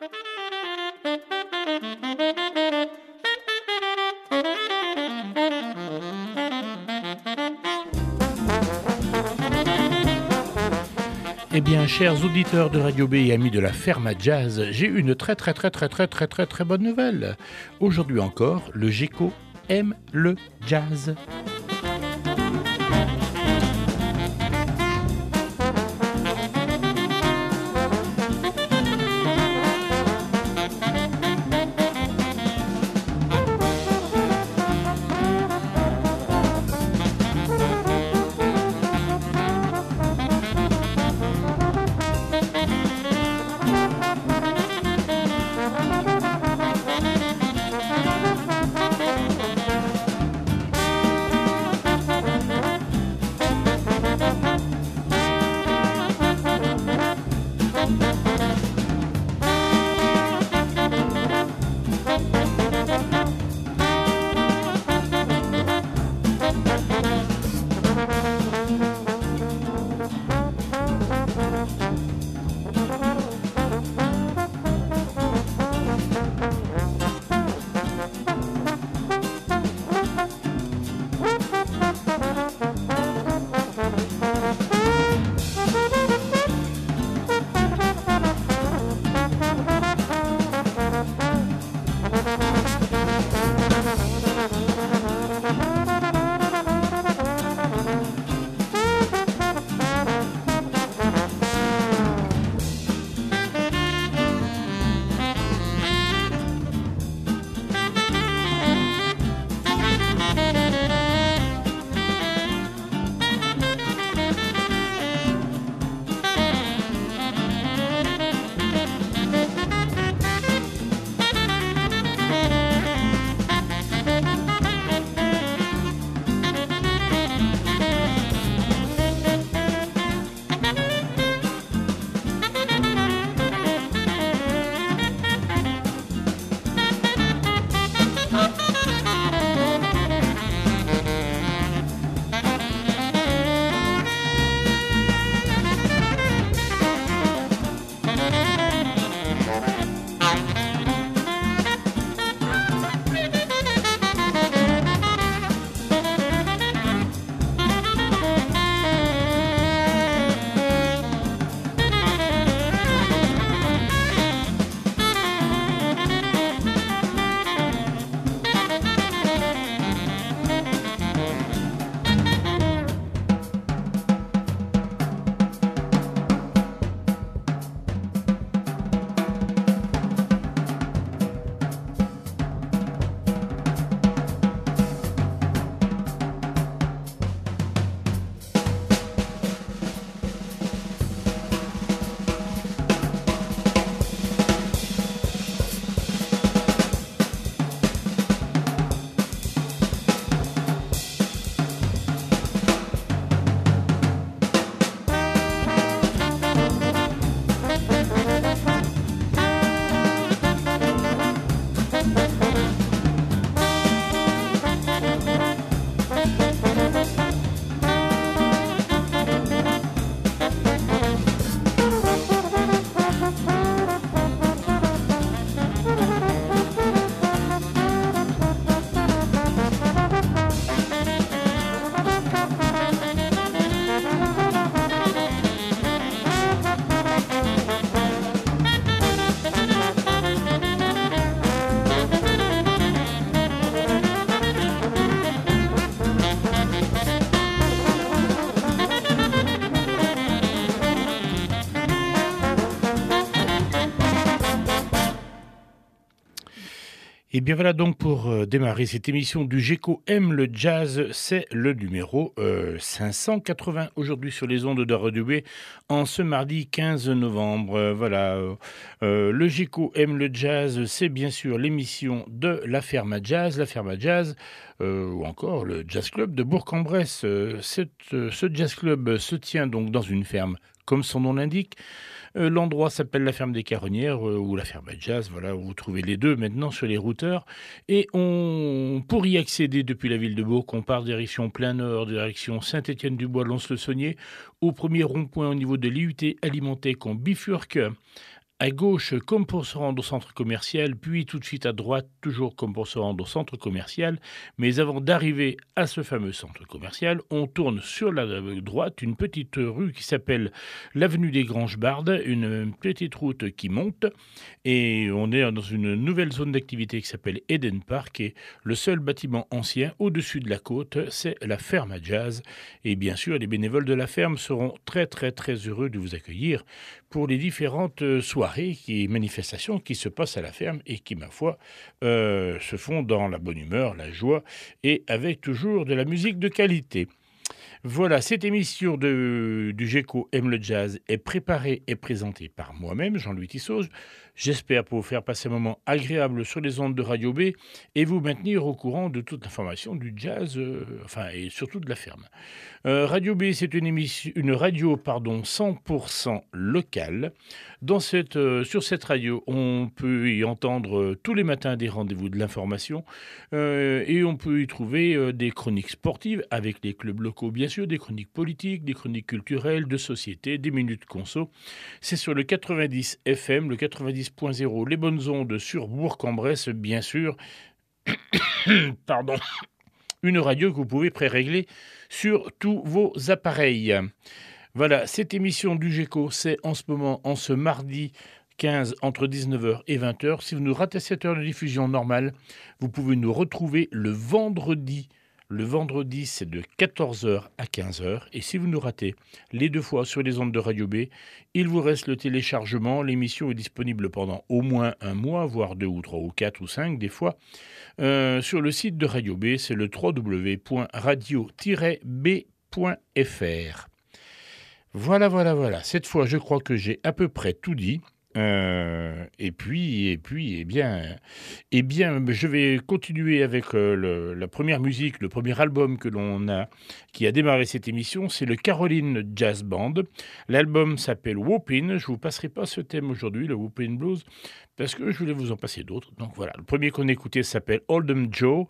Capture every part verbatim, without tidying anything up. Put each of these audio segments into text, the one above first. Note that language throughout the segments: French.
Eh bien, chers auditeurs de Radio B et amis de la Ferme à Jazz, j'ai une très très très très très très très très bonne nouvelle. Aujourd'hui encore, le Geco aime le jazz. Et bien voilà donc pour euh, démarrer cette émission du Geco aime le jazz, c'est le numéro euh, cinq cent quatre-vingts aujourd'hui sur les ondes de Radio B en ce mardi quinze novembre. Euh, voilà, euh, le Geco aime le jazz, c'est bien sûr l'émission de la Ferme à Jazz, la Ferme à Jazz, euh, ou encore le Jazz Club de Bourg-en-Bresse. Euh, cette, euh, ce Jazz Club se tient donc dans une ferme, comme son nom l'indique. Euh, l'endroit s'appelle la ferme des Caronnières euh, ou la ferme à Jazz, voilà, où vous trouvez les deux maintenant sur les routeurs. Et on, pour y accéder depuis la ville de Bourg, on part direction plein nord, direction Saint-Étienne-du-Bois, Lons-le-Saunier, au premier rond-point au niveau de l'I U T alimenté qu'on bifurque À gauche, comme pour se rendre au centre commercial, puis tout de suite à droite, toujours comme pour se rendre au centre commercial. Mais avant d'arriver à ce fameux centre commercial, on tourne sur la droite une petite rue qui s'appelle l'avenue des Granges-Bardes, une petite route qui monte. Et on est dans une nouvelle zone d'activité qui s'appelle Eden Park. Et le seul bâtiment ancien au-dessus de la côte, c'est la ferme à jazz. Et bien sûr, les bénévoles de la ferme seront très très très heureux de vous accueillir pour les différentes soirées et manifestations qui se passent à la ferme et qui, ma foi, euh, se font dans la bonne humeur, la joie et avec toujours de la musique de qualité. Voilà, cette émission de, du GECO Aime le Jazz est préparée et présentée par moi-même, Jean-Louis Tissot. J'espère pour vous faire passer un moment agréable sur les ondes de Radio B et vous maintenir au courant de toute l'information du jazz, euh, enfin, et surtout de la ferme. Euh, Radio B, c'est une, émission, une radio pardon, cent pour cent locale. Dans cette, euh, sur cette radio, on peut y entendre euh, tous les matins des rendez-vous de l'information euh, et on peut y trouver euh, des chroniques sportives avec les clubs locaux, bien sûr, des chroniques politiques, des chroniques culturelles, de société, des minutes conso. C'est sur le quatre-vingt-dix F M, le quatre-vingt-dix point zéro, les bonnes ondes sur Bourg-en-Bresse, bien sûr. Pardon. Une radio que vous pouvez pré-régler sur tous vos appareils. Voilà, cette émission du GECO, c'est en ce moment, en ce mardi quinze, entre dix-neuf heures et vingt heures. Si vous nous ratez cette heure de diffusion normale, vous pouvez nous retrouver le vendredi. Le vendredi, c'est de quatorze heures à quinze heures. Et si vous nous ratez les deux fois sur les ondes de Radio B, il vous reste le téléchargement. L'émission est disponible pendant au moins un mois, voire deux ou trois ou quatre ou cinq des fois. Euh, sur le site de Radio B, c'est le w w w point radio tiret b point f r. Voilà, voilà, voilà. Cette fois, je crois que j'ai à peu près tout dit. Euh, et puis, et puis, eh bien, eh bien, je vais continuer avec euh, le, la première musique, le premier album que l'on a, qui a démarré cette émission, c'est le Caroline Jazz Band. L'album s'appelle Whoopin'. Je vous passerai pas ce thème aujourd'hui, le Whoopin' Blues, parce que je voulais vous en passer d'autres. Donc voilà, le premier qu'on a écouté s'appelle Oldham Joe,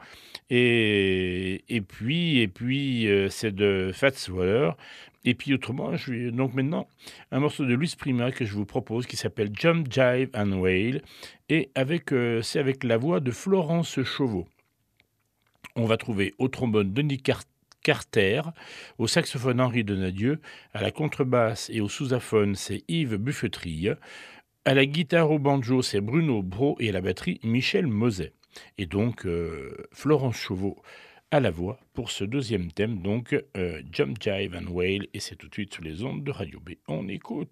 et, et puis, et puis, euh, c'est de Fats Waller. Et puis autrement, je vais donc maintenant un morceau de Luis Prima que je vous propose qui s'appelle Jump, Jive and Wail, et avec euh, c'est avec la voix de Florence Chauveau. On va trouver au trombone Denis Car- Carter, au saxophone Henri Donadieu, à la contrebasse et au sousaphone c'est Yves Buffetrille, à la guitare au banjo c'est Bruno Brault et à la batterie Michel Moset. Et donc euh, Florence Chauveau à la voix pour ce deuxième thème, donc euh, Jump, Jive and Wail, et c'est tout de suite sur les ondes de Radio B. On écoute.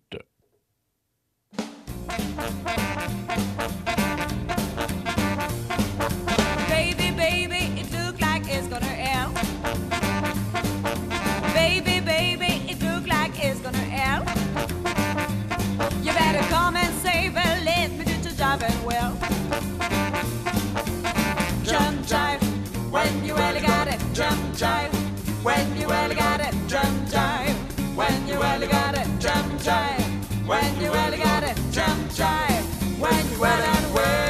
Baby, baby, it look like it's gonna end. Baby, baby, it look like it's gonna end. You better come and save it, let me do the job and well. Jump, jive. When you really got it, jump, jive. When you really got it, jump, jive. When you really got it, jump, jive. When you really got it, jump, jive. When you well and well.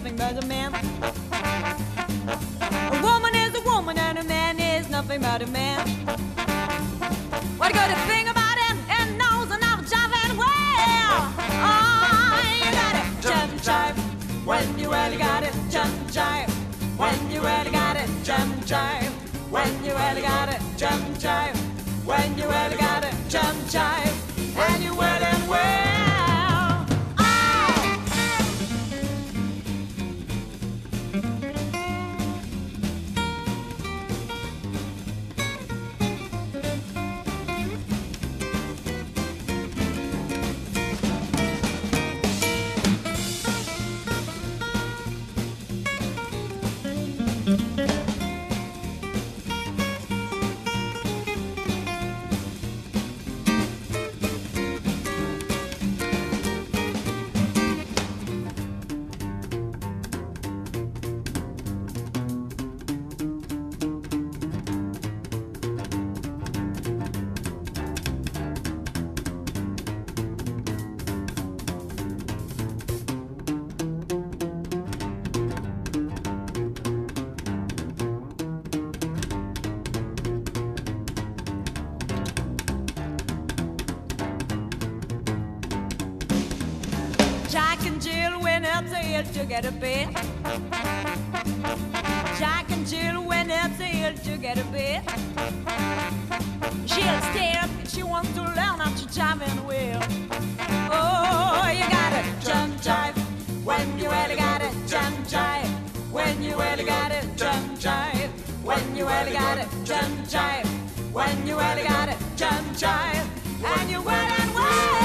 nothing but a man. A woman is a woman and a man is nothing but a man. What good a thing about him and knows enough jiving well. Oh, you gotta jump jive when you really got it. Jump jive when you really got it. Jump jive when you really got it. Jump jive when you really got it. Jump jive and you well and well. Jack and Jill went up the hill to get a bit. Jack and Jill went up the hill to get a bit. She'll stay up and she wants to learn how to jive and wheel. Oh, you gotta jump jive when you really got it. Jump jive when you really got it. Jump jive when you really got it. Jump jive when you really got it. Jump jive and you well and well.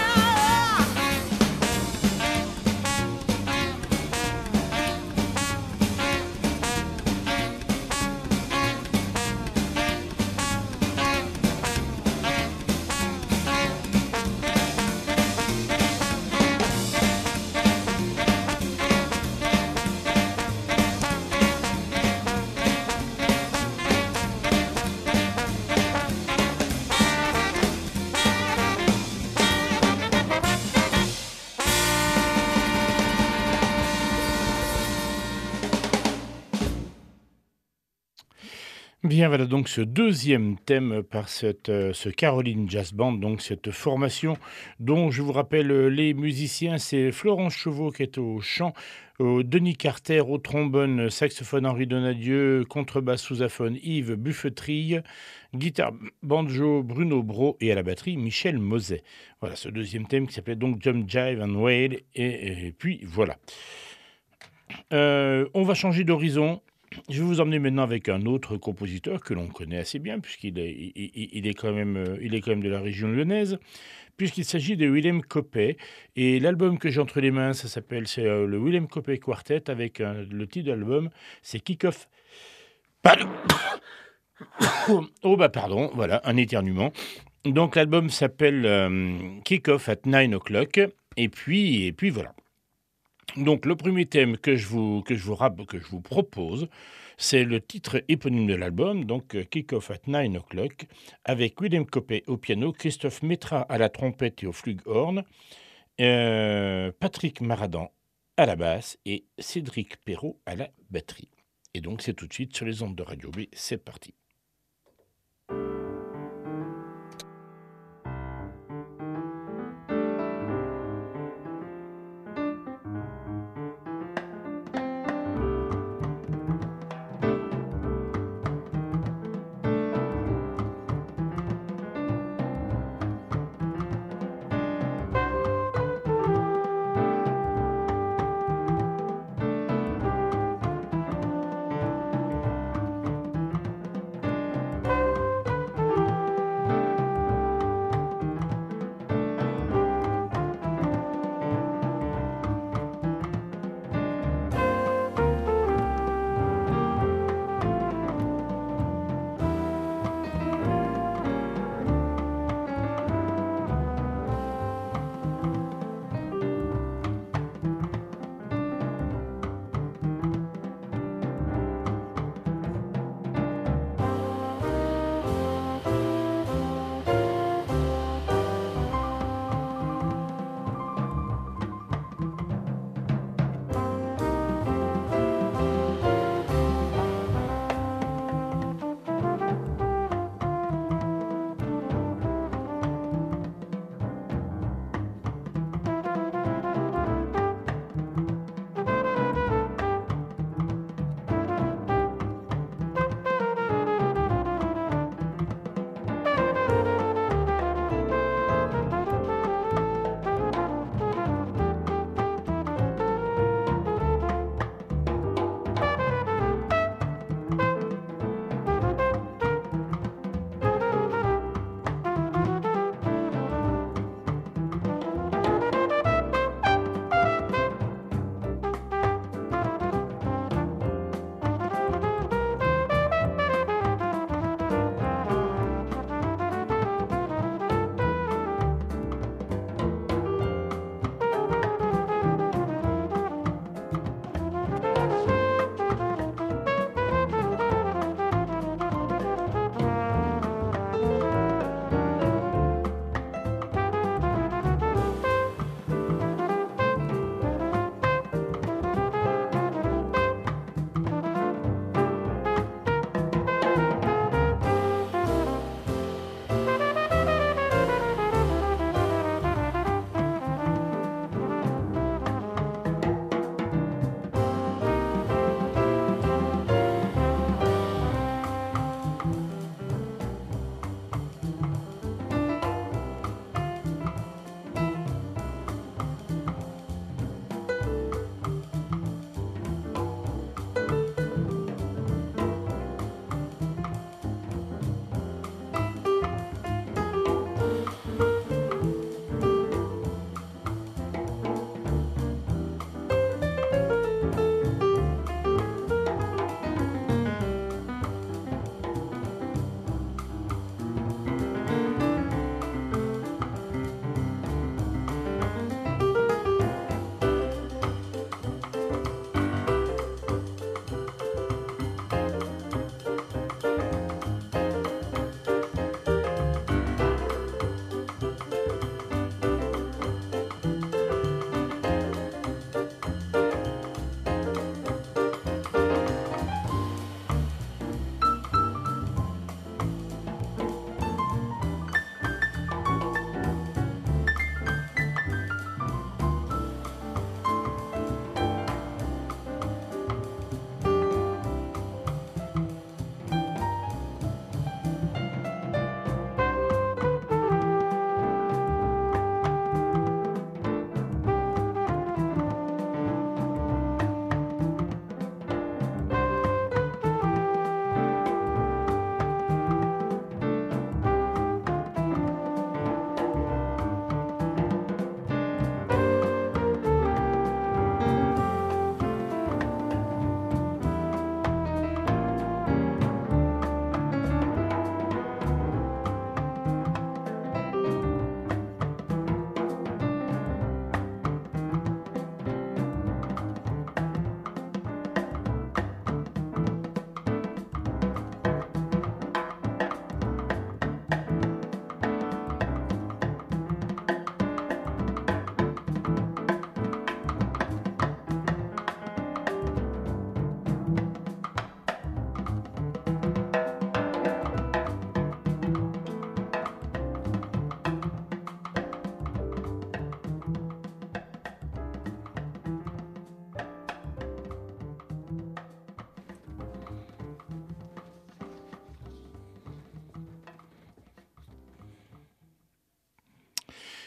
Bien, voilà donc ce deuxième thème par cette, euh, ce Caroline Jazz Band, donc cette formation dont je vous rappelle euh, les musiciens, c'est Florence Chauveau qui est au chant, au Denis Carter au trombone, saxophone Henri Donadieu, contrebasse sousaphone Yves Buffetrille, guitare banjo Bruno Brault et à la batterie Michel Moset. Voilà ce deuxième thème qui s'appelait donc Jump Jive and Wail et, et puis voilà. Euh, on va changer d'horizon. Je vais vous emmener maintenant avec un autre compositeur que l'on connaît assez bien, puisqu'il est, il, il- il est quand même, euh, il est quand même de la région lyonnaise, puisqu'il s'agit de Willem Coppet. Et l'album que j'ai entre les mains, ça s'appelle, c'est euh, le Willem Coppet Quartet, avec euh, le titre de l'album, c'est Kick-Off. Pardon. Oh bah pardon, voilà, un éternuement. Donc l'album s'appelle euh, Kick-Off at nine o'clock, et puis, et puis voilà. Donc le premier thème que je vous, que je vous, rap- que je vous propose, c'est le titre éponyme de l'album, donc euh, Kick Off at nine o'clock, avec Willem Coppet au piano, Christophe Métra à la trompette et au flugelhorn, euh, Patrick Maradan à la basse et Cédric Perrault à la batterie. Et donc c'est tout de suite sur les ondes de Radio B, c'est parti.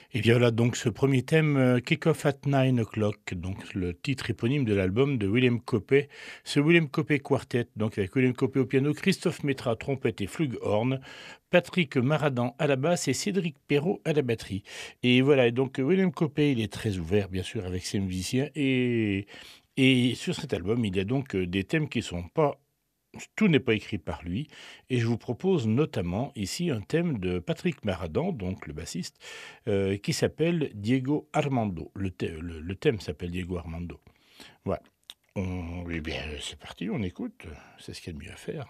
Et bien voilà donc ce premier thème, euh, Kick Off at Nine O'Clock, donc le titre éponyme de l'album de William Copé, ce William Copé Quartet, donc avec William Copé au piano, Christophe Métra trompette et flugelhorn, Patrick Maradan à la basse et Cédric Perrault à la batterie. Et voilà, et donc William Copé, il est très ouvert bien sûr avec ses musiciens et, et sur cet album, il y a donc euh, des thèmes qui sont pas tout n'est pas écrit par lui, et je vous propose notamment ici un thème de Patrick Maradan, donc le bassiste, euh, qui s'appelle Diego Armando. Le, thè- le- le thème s'appelle Diego Armando. Voilà. On, eh bien, c'est parti, on écoute. C'est ce qu'il y a de mieux à faire.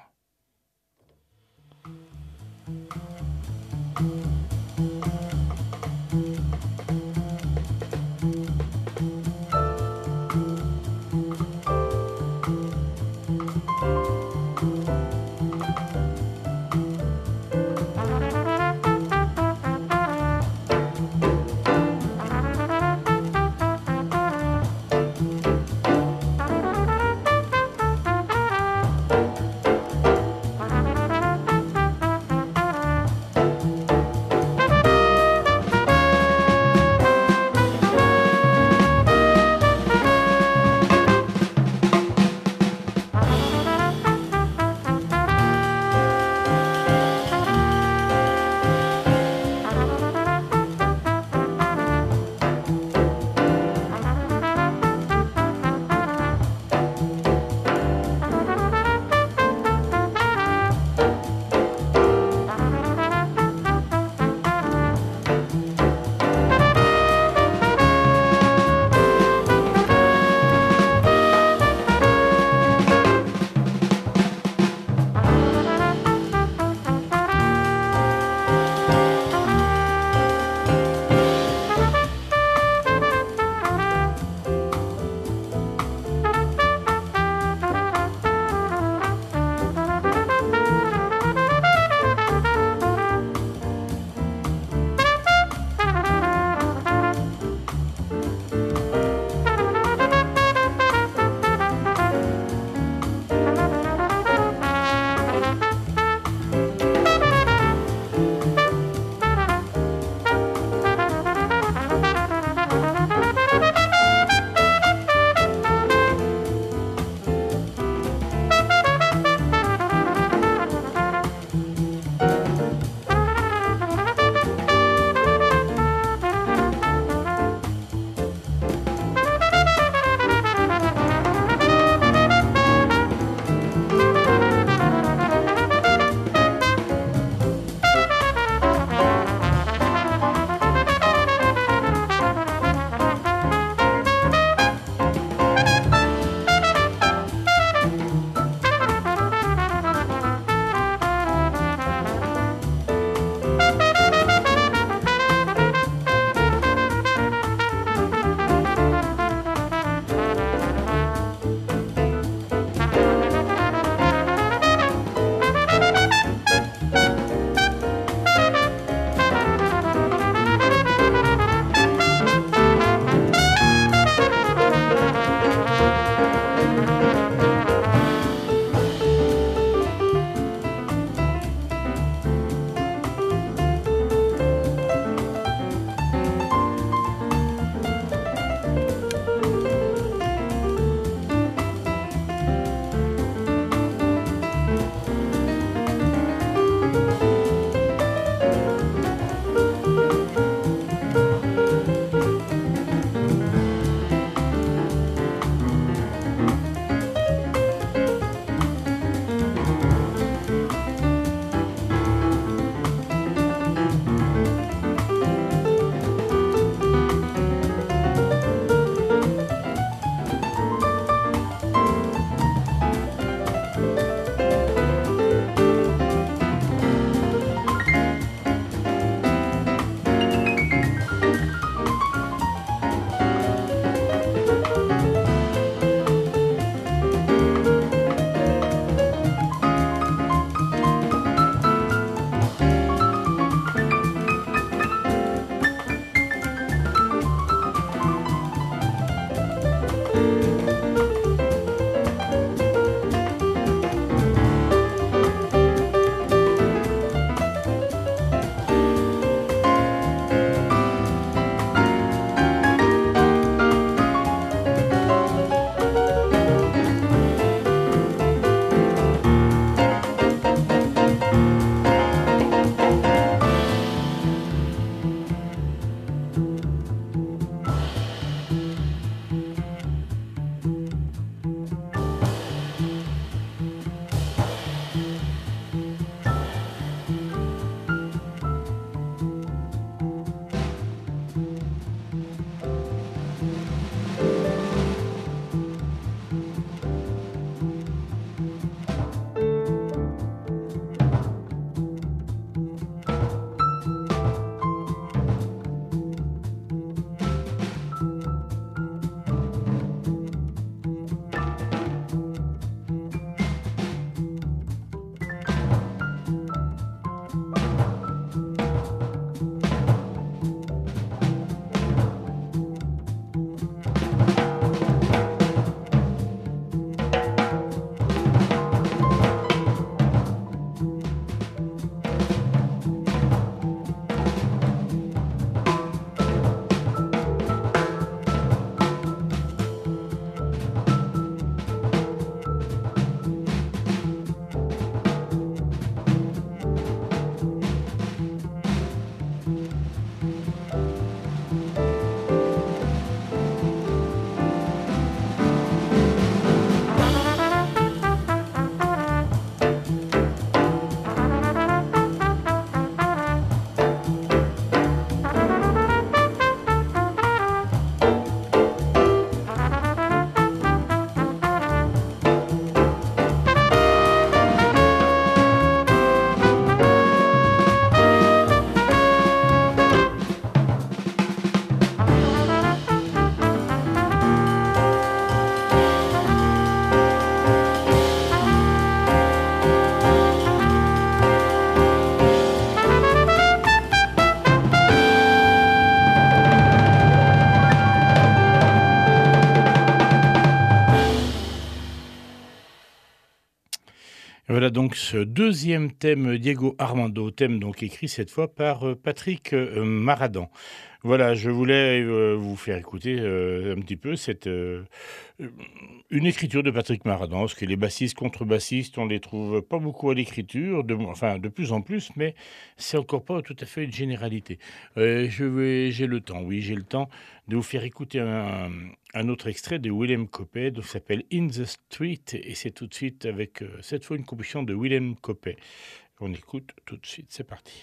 Voilà donc ce deuxième thème Diego Armando, thème donc écrit cette fois par euh, Patrick euh, Maradan. Voilà, je voulais euh, vous faire écouter euh, un petit peu cette euh, une écriture de Patrick Maradan, parce que les bassistes, contrebassistes, on les trouve pas beaucoup à l'écriture, de, enfin de plus en plus, mais c'est encore pas tout à fait une généralité. Euh, je vais, j'ai le temps, oui, j'ai le temps de vous faire écouter un, un autre extrait de Willem Coppet, qui s'appelle In the Street, et c'est tout de suite avec euh, cette fois une composition de Willem Coppet. On écoute tout de suite, c'est parti.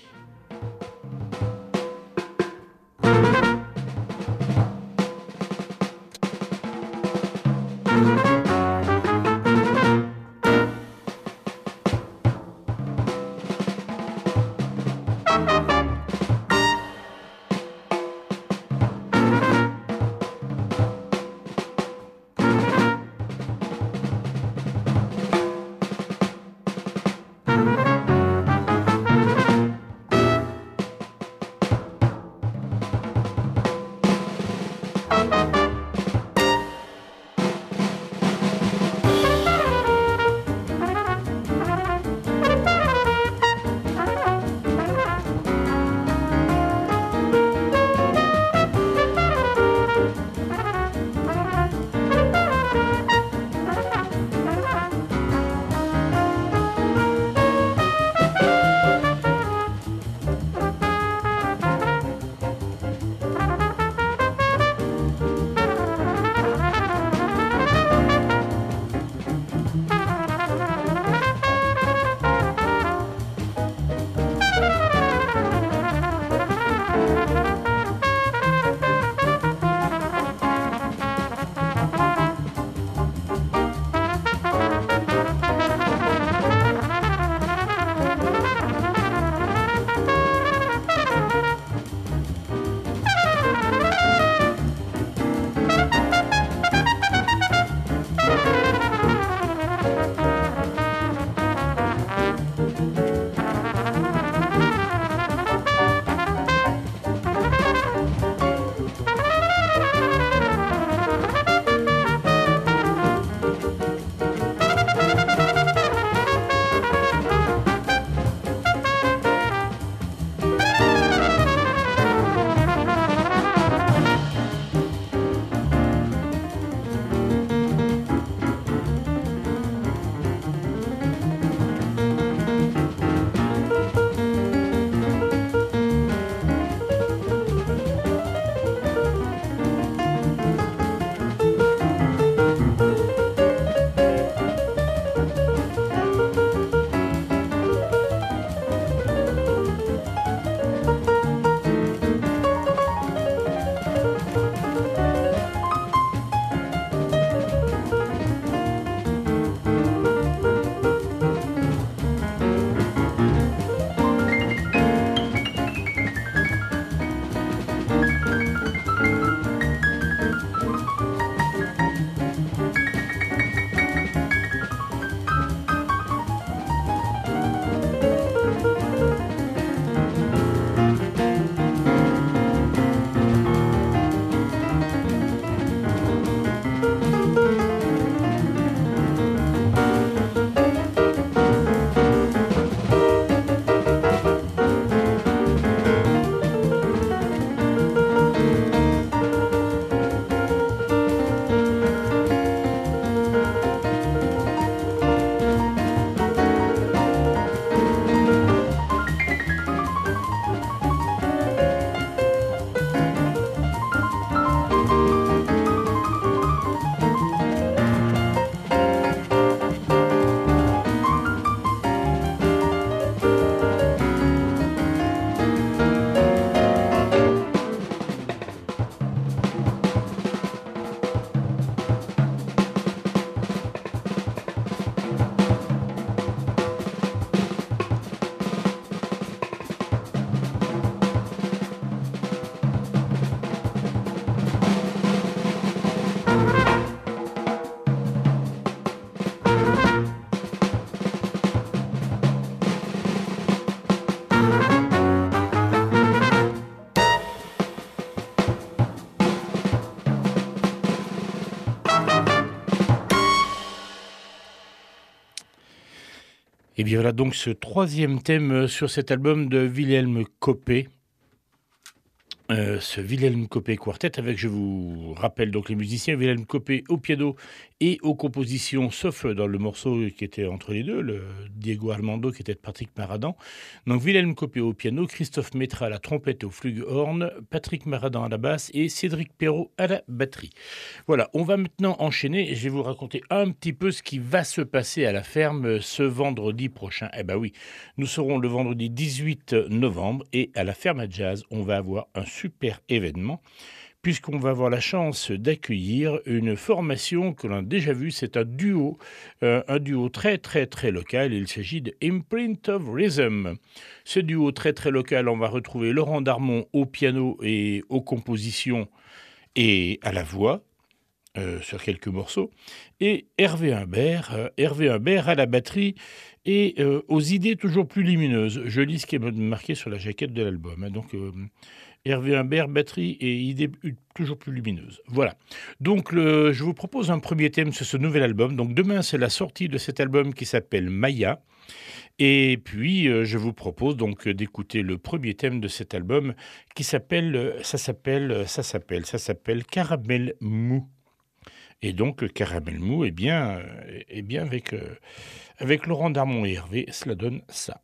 Et bien voilà donc ce troisième thème sur cet album de Wilhelm Köppe. Euh, ce Wilhelm Köppe Quartet avec, je vous rappelle donc les musiciens, Wilhelm Köppe au piano et aux compositions, sauf dans le morceau qui était entre les deux, le Diego Armando qui était de Patrick Maradan. Donc Wilhelm Köppe au piano, Christophe Métra à la trompette et au flugelhorn, Patrick Maradan à la basse et Cédric Perrault à la batterie. Voilà, on va maintenant enchaîner et je vais vous raconter un petit peu ce qui va se passer à la ferme ce vendredi prochain. Eh ben oui, nous serons le vendredi dix-huit novembre et à la ferme à jazz, on va avoir un super événement puisqu'on va avoir la chance d'accueillir une formation que l'on a déjà vue. C'est un duo, euh, un duo très très très local. Il s'agit de Imprint of Rhythm. Ce duo très très local, on va retrouver Laurent Darmon au piano et aux compositions et à la voix. Euh, sur quelques morceaux, et Hervé Humbert, euh, Hervé Humbert à la batterie et euh, aux idées toujours plus lumineuses. Je lis ce qui est marqué sur la jaquette de l'album. Hein, donc euh, Hervé Humbert, batterie et idées toujours plus lumineuses. Voilà. Donc le, je vous propose un premier thème sur ce nouvel album. Donc demain c'est la sortie de cet album qui s'appelle Maya. Et puis, euh, je vous propose donc d'écouter le premier thème de cet album qui s'appelle, ça s'appelle, ça s'appelle, ça s'appelle Caramel Mou. Et donc, Caramel Mou, eh bien, euh, eh bien avec, euh, avec Laurent Darmon et Hervé, cela donne ça.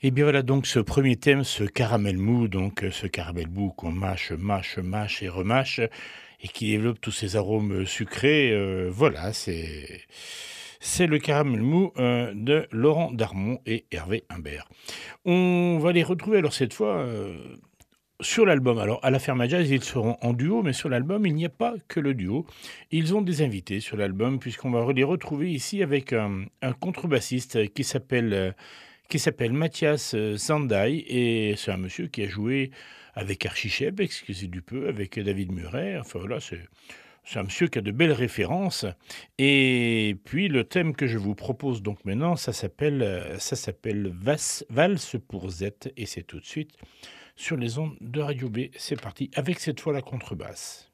Et bien voilà donc ce premier thème, ce caramel mou, donc euh, ce caramel mou qu'on mâche, mâche, mâche et remâche, et qui développe tous ces arômes euh, sucrés. Euh, voilà, c'est c'est le caramel mou euh, de Laurent Darmon et Hervé Humbert. On va les retrouver alors cette fois euh, sur l'album. Alors à la Ferme à Jazz, ils seront en duo, mais sur l'album, il n'y a pas que le duo. Ils ont des invités sur l'album, puisqu'on va les retrouver ici avec un, un contrebassiste qui s'appelle euh, qui s'appelle Mathias euh, Zandai, et c'est un monsieur qui a joué avec Archie Shepp, excusez du peu, avec David Murray. Enfin voilà, c'est c'est un monsieur qui a de belles références. Et puis le thème que je vous propose donc maintenant, ça s'appelle euh, ça s'appelle Vas- Valse pour Z, et c'est tout de suite sur les ondes de Radio B. C'est parti avec cette fois la contrebasse.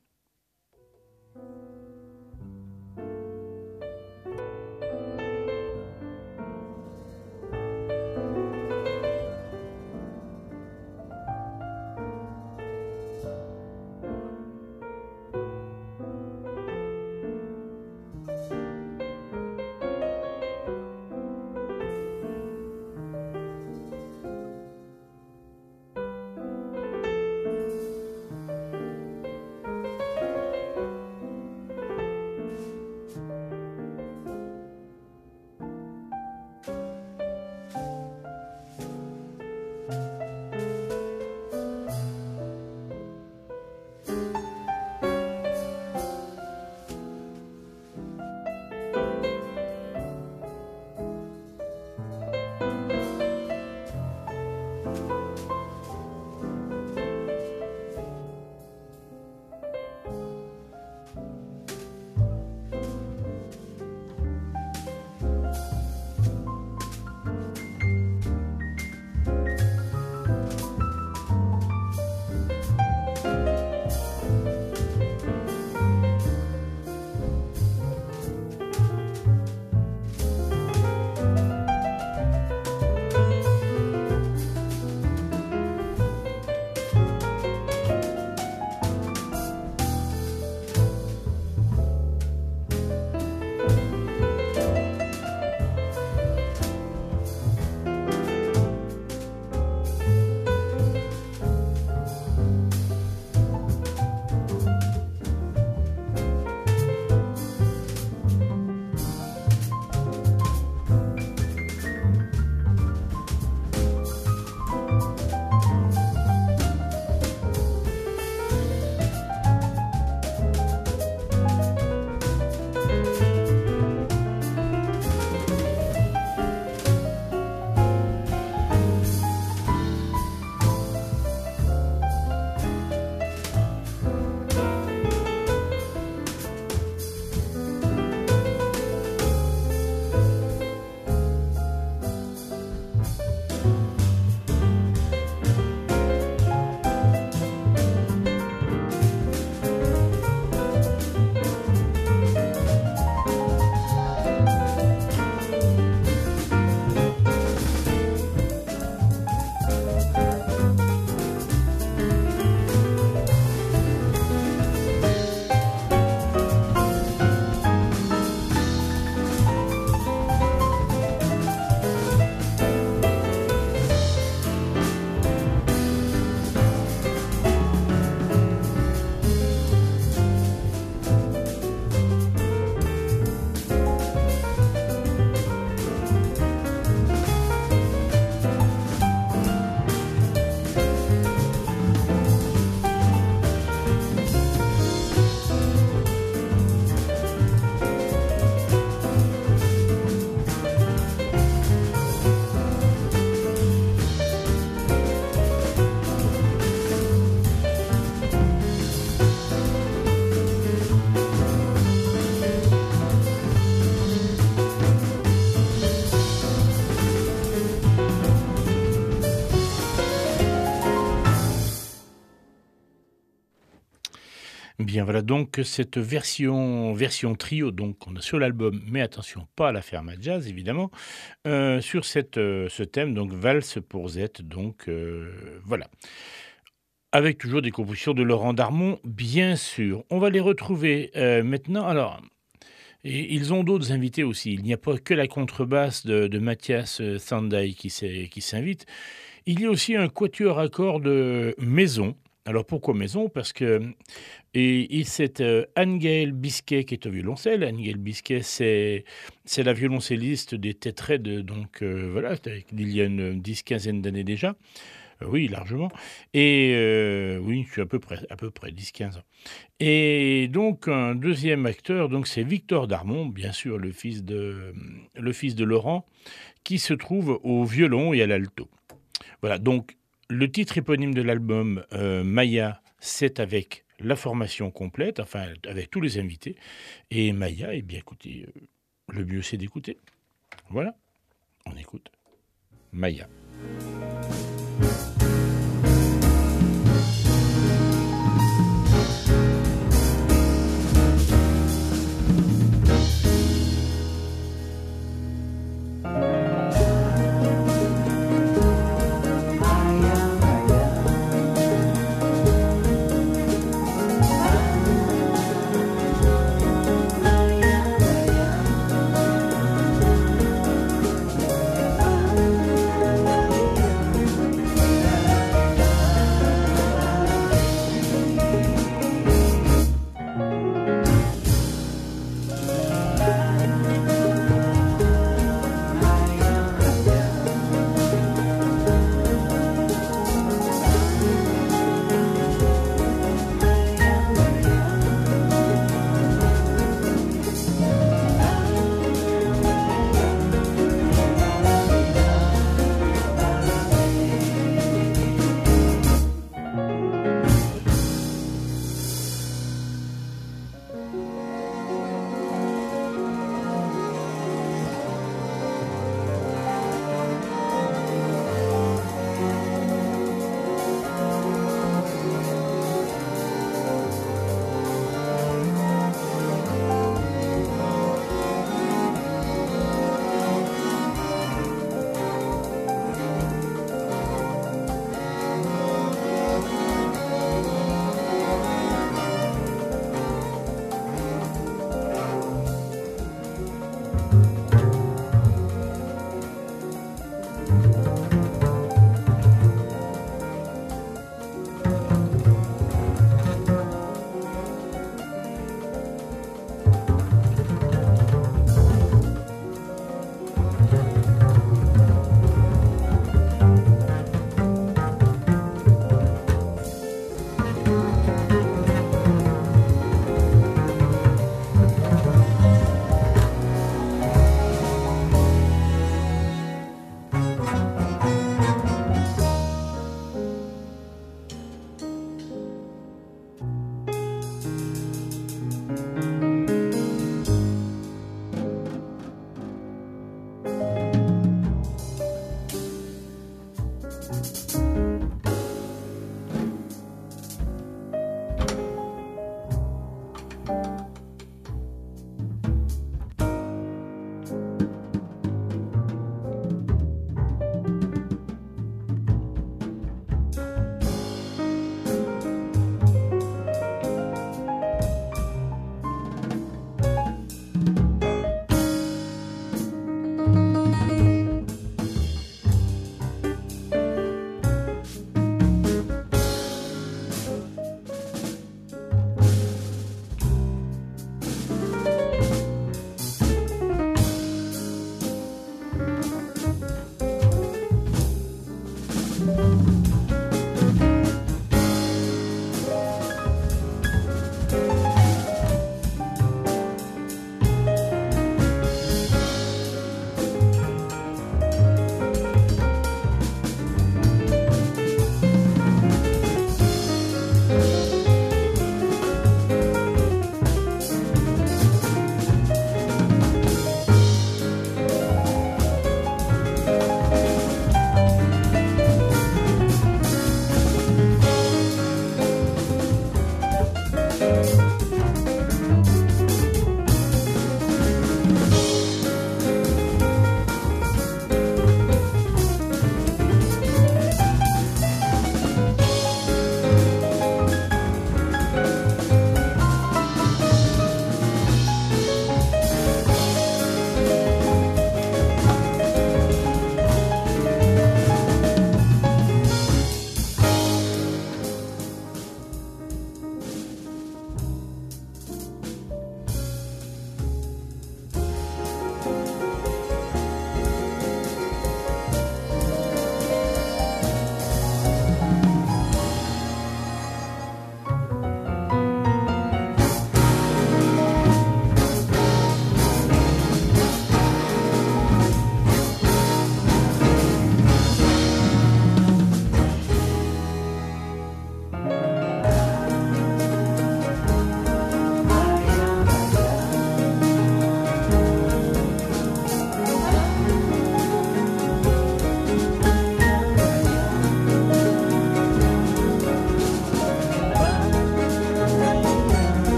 Bien voilà donc cette version version trio donc qu'on a sur l'album, mais attention pas à la Ferme à Jazz évidemment, euh, sur cette, euh, ce thème donc Valse pour Z, donc euh, voilà. Avec toujours des compositions de Laurent Darmon, bien sûr. On va les retrouver euh, maintenant. Alors, Et ils ont d'autres invités aussi. Il n'y a pas que la contrebasse de, de Mathias euh, Sandai qui s'est- qui s'invite. Il y a aussi un quatuor à cordes euh, maison. Alors pourquoi maison? Parce que et, et c'est euh, Anne-Gaëlle Bisquet qui est au violoncelle. Anne-Gaëlle Bisquet, c'est c'est la violoncelliste des Têtes Raides, donc euh, voilà, c'était il y a une dix, quinzaine d'années déjà. Euh, oui, largement. Et euh, oui, je suis à peu près, à peu près dix, quinze ans. Et donc un deuxième acteur, donc c'est Victor Darmon, bien sûr le fils de le fils de Laurent, qui se trouve au violon et à l'alto. Voilà, donc le titre éponyme de l'album, euh, Maya, c'est avec la formation complète, enfin avec tous les invités. Et Maya, eh bien écoutez, euh, le mieux c'est d'écouter. Voilà, on écoute Maya. Maya,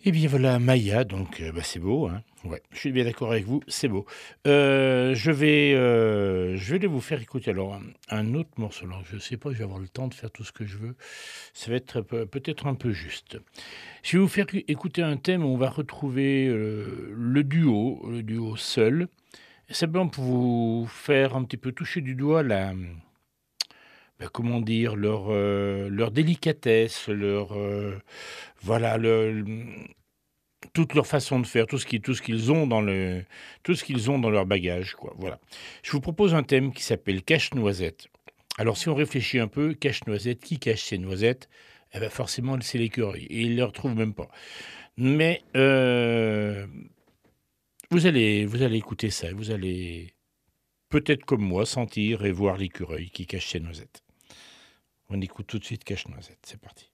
Eh bien voilà, Maya, donc euh, bah, c'est beau, hein. Ouais, je suis bien d'accord avec vous, c'est beau. Euh, je vais, euh, je vais vous faire écouter alors un, un autre morceau. Alors, je ne sais pas, je vais avoir le temps de faire tout ce que je veux. Ça va être peu- peut-être un peu juste. Je vais vous faire écouter un thème où on va retrouver euh, le duo, le duo seul. Simplement pour vous faire un petit peu toucher du doigt la, ben, comment dire, leur, euh, leur délicatesse, leur, euh, voilà, le, toute leur façon de faire, tout ce qui, tout ce qu'ils ont dans le, tout ce qu'ils ont dans leur bagage, quoi. Voilà. Je vous propose un thème qui s'appelle cache-noisette. Alors, si on réfléchit un peu, cache-noisette, qui cache ses noisettes? Eh ben, forcément, c'est l'écureuil. Et il ne les retrouve même pas. Mais euh, vous allez, vous allez écouter ça. Vous allez peut-être comme moi sentir et voir l'écureuil qui cache ses noisettes. On écoute tout de suite cache-noisette. C'est parti.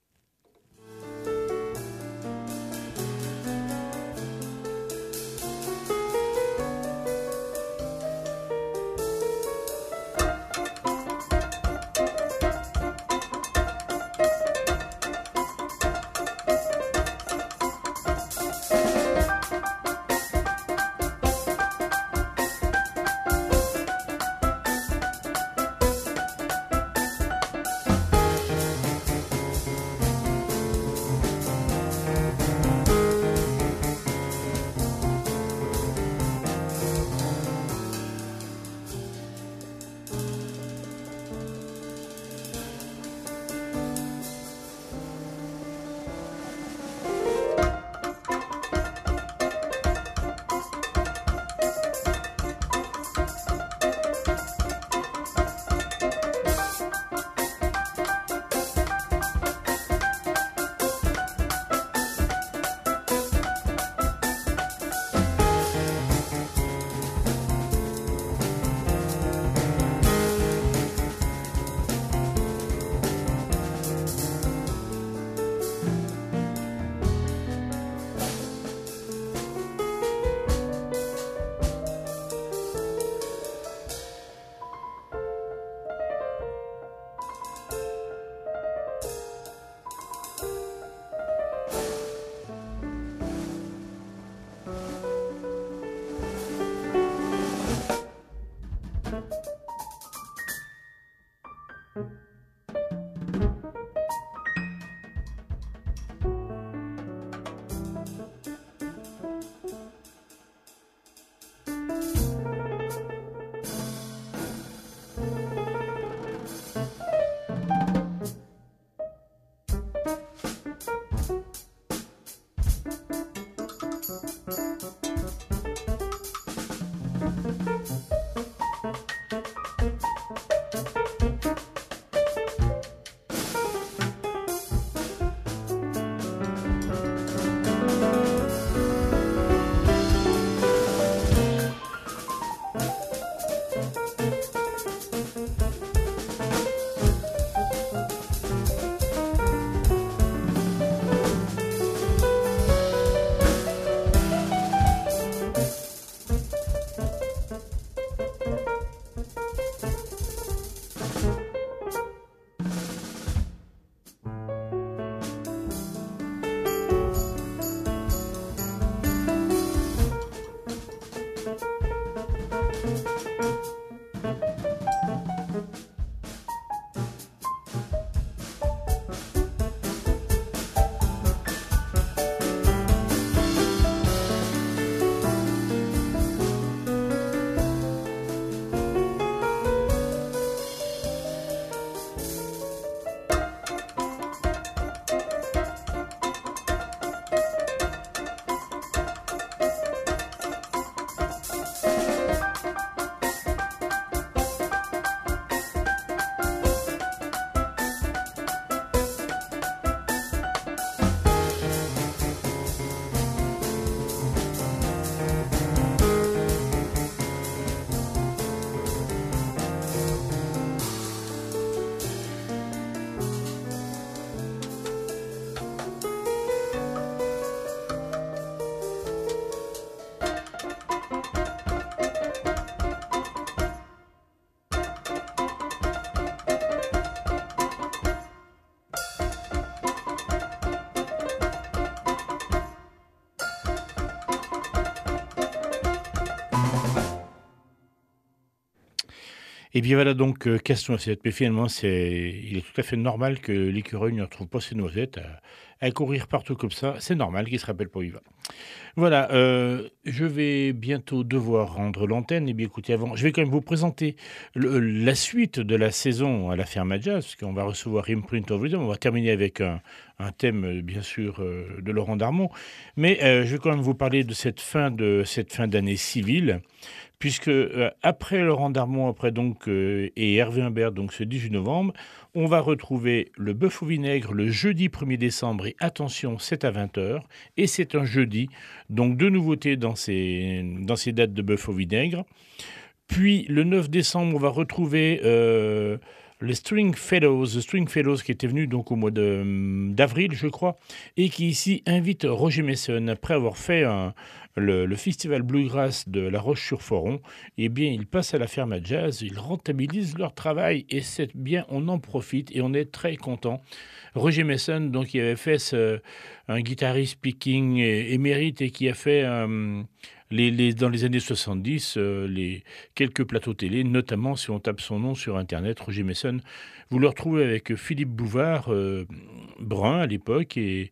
Et bien voilà donc euh, casse-noisette. Mais finalement, c'est, il est tout à fait normal que l'écureuil ne retrouve pas ses noisettes à, à courir partout comme ça. C'est normal qu'il se rappelle pas où il va. Voilà, euh, je vais bientôt devoir rendre l'antenne. Et bien écoutez, avant, je vais quand même vous présenter le- la suite de la saison à la Ferme à Jazz, parce qu'on va recevoir Imprint of Rhythm. On va terminer avec un, un thème, euh, bien sûr, euh, de Laurent Darmon. Mais euh, je vais quand même vous parler de cette fin de cette fin d'année civile, puisque euh, après Laurent Darmon, après donc euh, et Hervé Humbert, donc ce dix-huit novembre, on va retrouver le bœuf au vinaigre le jeudi premier décembre. Et attention, c'est à vingt heures, et c'est un jeudi. Donc deux nouveautés dans ces, dans ces dates de bœuf au vinaigre. Puis le neuf décembre, on va retrouver euh, les String Fellows, The String Fellows qui était venu donc au mois de, hum, d'avril, je crois, et qui ici invite Roger Mason, après avoir fait un- le, le festival Bluegrass de La Roche-sur-Foron. Eh bien, ils passent à la Ferme à Jazz, ils rentabilisent leur travail, et c'est bien, on en profite et on est très content. Roger Mason, donc, il avait fait ce- un guitariste picking é- émérite et qui a fait euh, les, les- dans les années soixante-dix euh, les, quelques plateaux télé, notamment si on tape son nom sur Internet, Roger Mason. Vous le retrouvez avec Philippe Bouvard, euh, brun à l'époque, et,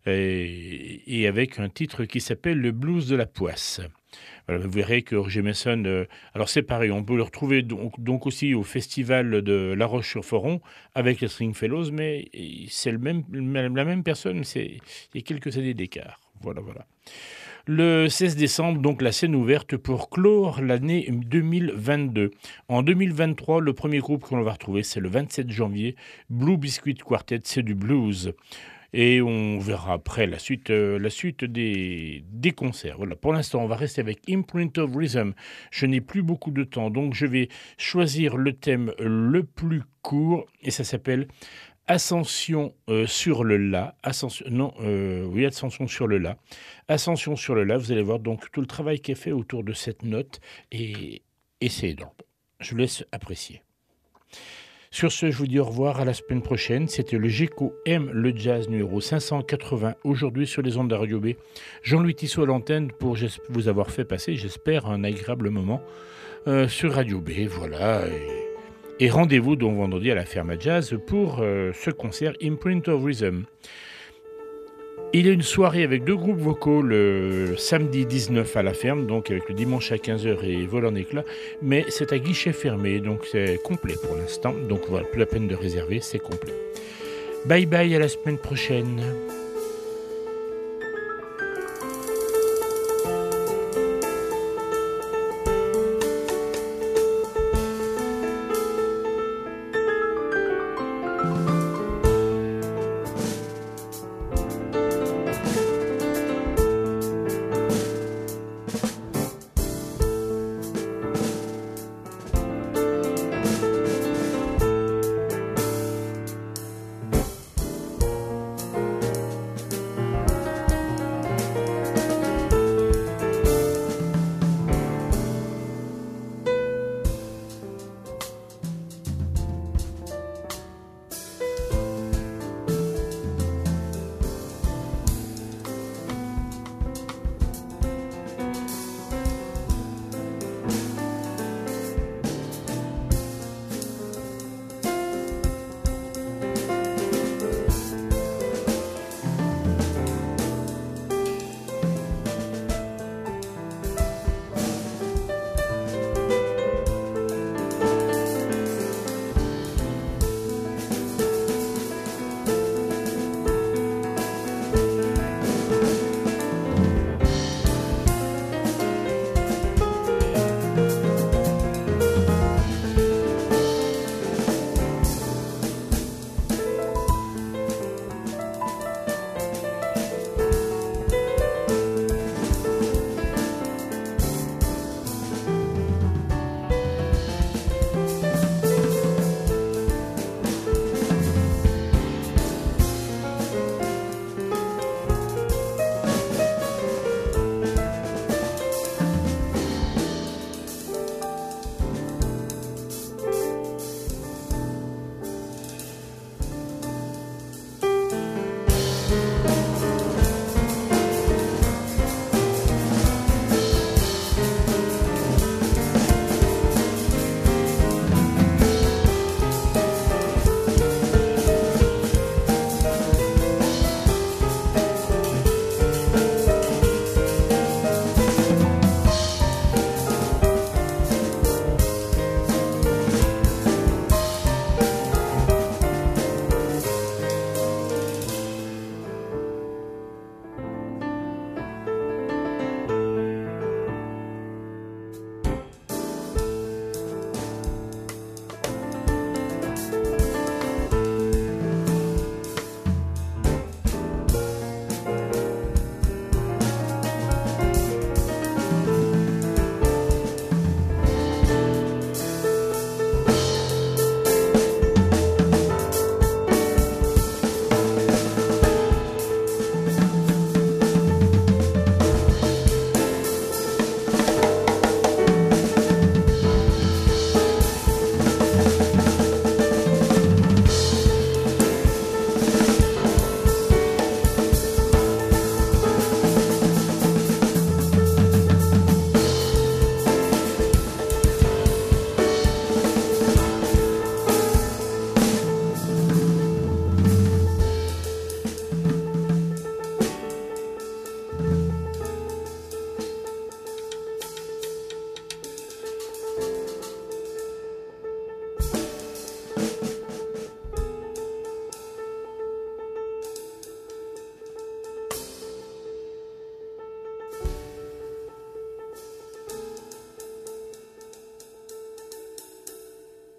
et, et avec un titre qui s'appelle Le blues de la poisse. Voilà, vous verrez que Roger Mason, euh, alors c'est pareil, on peut le retrouver donc, donc aussi au festival de La Roche-sur-Foron avec les Stringfellows, mais c'est le même, la même personne, c'est, il y a quelques années d'écart. Voilà, voilà. Le seize décembre, donc la scène ouverte pour clore l'année deux mille vingt-deux. En deux mille vingt-trois, le premier groupe qu'on va retrouver, c'est le vingt-sept janvier, Blue Biscuit Quartet, c'est du blues. Et on verra après la suite, euh, la suite des, des concerts. Voilà. Pour l'instant, on va rester avec Imprint of Rhythm. Je n'ai plus beaucoup de temps, donc je vais choisir le thème le plus court, et ça s'appelle Ascension euh, sur le La. Ascension, non, euh, oui, Ascension sur le La. Ascension sur le La. Vous allez voir donc tout le travail qui est fait autour de cette note, et, et c'est énorme. Je vous laisse apprécier. Sur ce, je vous dis au revoir, à la semaine prochaine. C'était le Géco aime le jazz numéro cinq cent quatre-vingts, aujourd'hui sur les ondes de Radio B. Jean-Louis Tissot à l'antenne pour vous avoir fait passer, j'espère, un agréable moment euh, sur Radio B. Voilà. Et, et rendez-vous donc vendredi à la Ferme à Jazz pour euh, ce concert Imprint of Rhythm. Il y a une soirée avec deux groupes vocaux le samedi dix-neuf à la ferme, donc avec le dimanche à quinze heures et Vol en éclat, mais c'est à guichet fermé, donc c'est complet pour l'instant. Donc voilà, plus la peine de réserver, c'est complet. Bye bye, à la semaine prochaine.